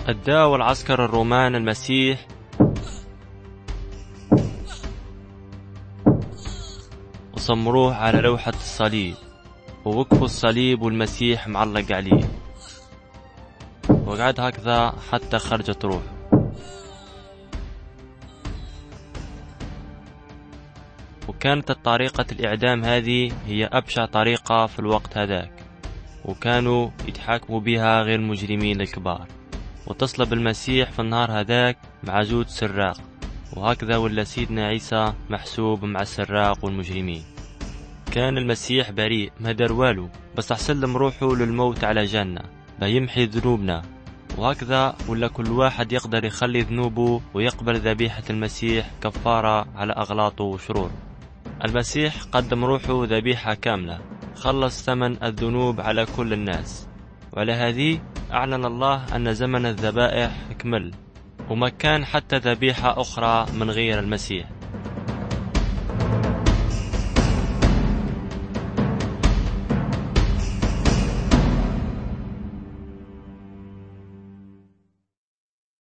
أداه العسكر الرومان المسيح وصمروه على لوحة الصليب، ووقفوا الصليب والمسيح معلق عليه، وقعد هكذا حتى خرجت روح. وكانت طريقة الإعدام هذه هي أبشع طريقة في الوقت هذاك، وكانوا يتحاكموا بها غير المجرمين الكبار. وتصلب المسيح في النهار هذاك مع جود سراق، وهكذا ولا سيدنا عيسى محسوب مع السراق والمجرمين. كان المسيح بريء ما دار والو، بس أحسلم روحه للموت على جنة بيمحي ذنوبنا. وهكذا ولا كل واحد يقدر يخلي ذنوبه ويقبل ذبيحة المسيح كفارة على أغلاطه وشروره. المسيح قدم روحه ذبيحة كاملة، خلص ثمن الذنوب على كل الناس. وعلى هذه أعلن الله أن زمن الذبائح كمل، وما كان حتى ذبيحة أخرى من غير المسيح.